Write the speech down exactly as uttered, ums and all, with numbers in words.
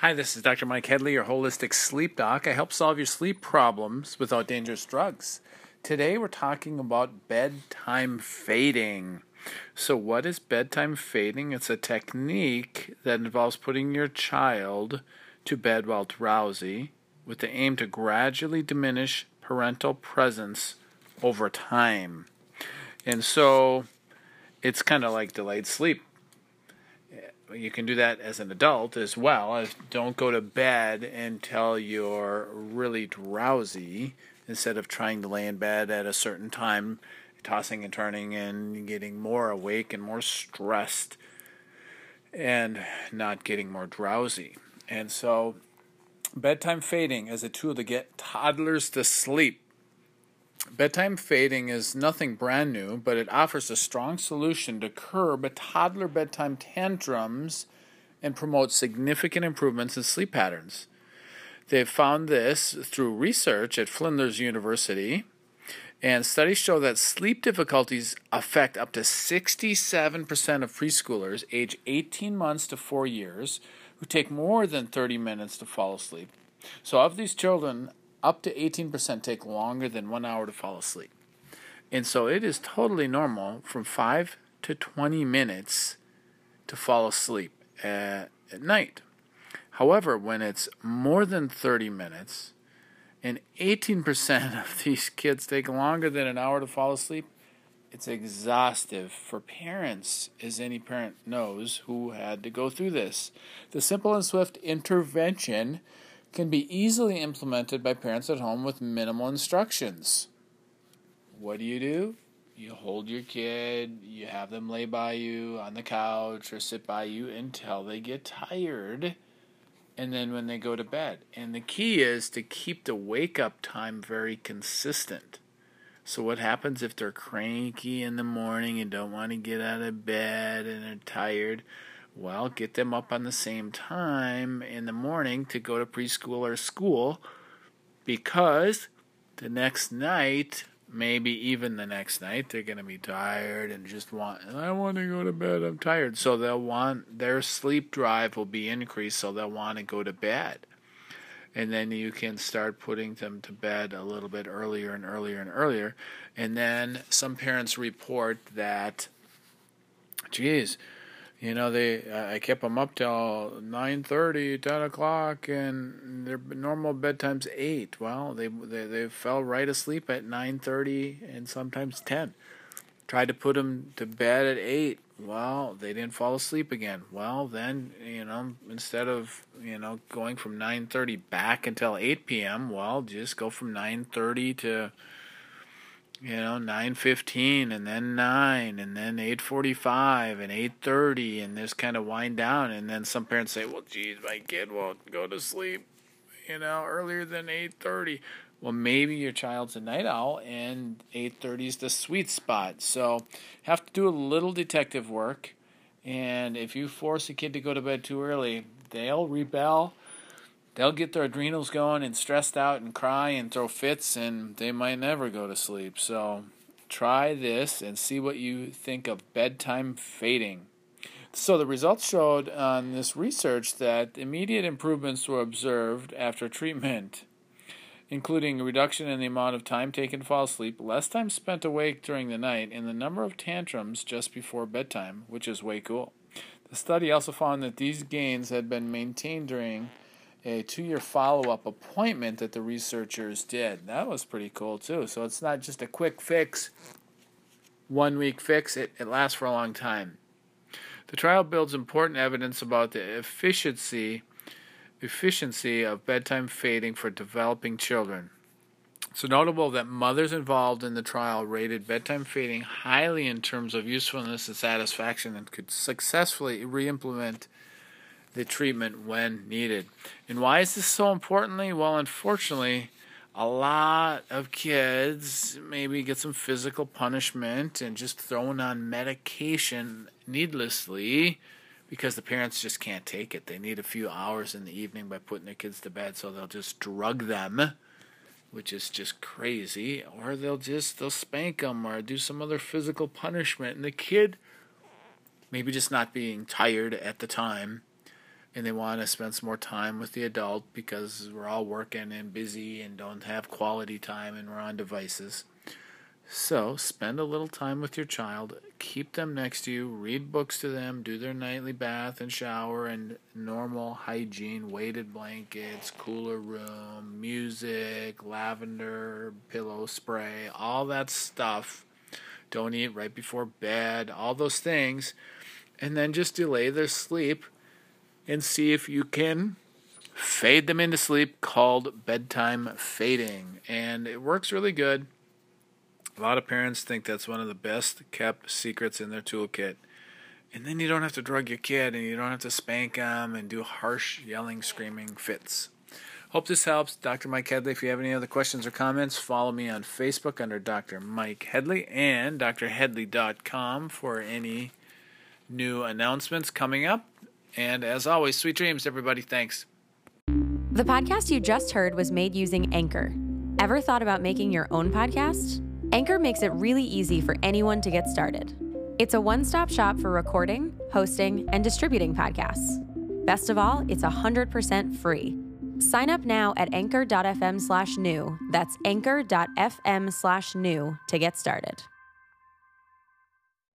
Hi, this is Doctor Mike Headley, your holistic sleep doc. I help solve your sleep problems without dangerous drugs. Today we're talking about bedtime fading. So what is bedtime fading? It's a technique that involves putting your child to bed while drowsy with the aim to gradually diminish parental presence over time. And so it's kind of like delayed sleep. You can do that as an adult as well. As don't go to bed until you're really drowsy instead of trying to lay in bed at a certain time, tossing and turning and getting more awake and more stressed and not getting more drowsy. And so bedtime fading is a tool to get toddlers to sleep. Bedtime fading is nothing brand new, but it offers a strong solution to curb toddler bedtime tantrums and promote significant improvements in sleep patterns. They've found this through research at Flinders University, and studies show that sleep difficulties affect up to sixty-seven percent of preschoolers aged eighteen months to four years who take more than thirty minutes to fall asleep. So of these children, up to eighteen percent take longer than one hour to fall asleep. And so it is totally normal from five to twenty minutes to fall asleep at, at night. However, when it's more than thirty minutes and eighteen percent of these kids take longer than an hour to fall asleep, it's exhaustive for parents, as any parent knows who had to go through this. The simple and swift intervention can be easily implemented by parents at home with minimal instructions. What do you do? You hold your kid, you have them lay by you on the couch or sit by you until they get tired, and then when they go to bed. And the key is to keep the wake-up time very consistent. So what happens if they're cranky in the morning and don't want to get out of bed and are tired? Well, get them up on the same time in the morning to go to preschool or school, because the next night, maybe even the next night, they're going to be tired and just want, I want to go to bed, I'm tired. So they'll want, their sleep drive will be increased, so they'll want to go to bed. And then you can start putting them to bed a little bit earlier and earlier and earlier. And then some parents report that, geez, You know, they I kept them up till nine thirty, ten o'clock, and their normal bedtime's eight. Well, they they they fell right asleep at nine thirty and sometimes ten. Tried to put them to bed at eight. Well, they didn't fall asleep again. Well, then, you know, instead of, you know, going from nine thirty back until eight p.m., well, just go from nine thirty to, you know, nine fifteen, and then nine, and then eight forty-five, and eight thirty, and just kind of wind down. And then some parents say, well, geez, my kid won't go to sleep, you know, earlier than eight thirty. Well, maybe your child's a night owl, and eight thirty is the sweet spot. So you have to do a little detective work, and if you force a kid to go to bed too early, they'll rebel. They'll get their adrenals going and stressed out and cry and throw fits, and they might never go to sleep. So try this and see what you think of bedtime fading. So the results showed on this research that immediate improvements were observed after treatment, including a reduction in the amount of time taken to fall asleep, less time spent awake during the night, and the number of tantrums just before bedtime, which is way cool. The study also found that these gains had been maintained during a two-year follow-up appointment that the researchers did. That was pretty cool, too. So it's not just a quick fix, one-week fix. It, it lasts for a long time. The trial builds important evidence about the efficiency, efficiency of bedtime fading for developing children. It's notable that mothers involved in the trial rated bedtime fading highly in terms of usefulness and satisfaction and could successfully re-implement the treatment when needed. And why is this so importantly? Well, unfortunately, a lot of kids maybe get some physical punishment and just thrown on medication needlessly because the parents just can't take it. They need a few hours in the evening by putting their kids to bed, so they'll just drug them, which is just crazy, or they'll just they'll spank them or do some other physical punishment, and the kid maybe just not being tired at the time and they want to spend some more time with the adult because we're all working and busy and don't have quality time and we're on devices. So spend a little time with your child, keep them next to you, read books to them, do their nightly bath and shower and normal hygiene, weighted blankets, cooler room, music, lavender, pillow spray, all that stuff. Don't eat right before bed, all those things. And then just delay their sleep and see if you can fade them into sleep, called bedtime fading. And it works really good. A lot of parents think that's one of the best kept secrets in their toolkit. And then you don't have to drug your kid and you don't have to spank them and do harsh yelling, screaming fits. Hope this helps. Doctor Mike Headley. If you have any other questions or comments, follow me on Facebook under Doctor Mike Headley and D R headley dot com for any new announcements coming up. And as always, sweet dreams, everybody. Thanks. The podcast you just heard was made using Anchor. Ever thought about making your own podcast? Anchor makes it really easy for anyone to get started. It's a one-stop shop for recording, hosting, and distributing podcasts. Best of all, it's one hundred percent free. Sign up now at anchor dot f m slash new. That's anchor dot f m slash new to get started.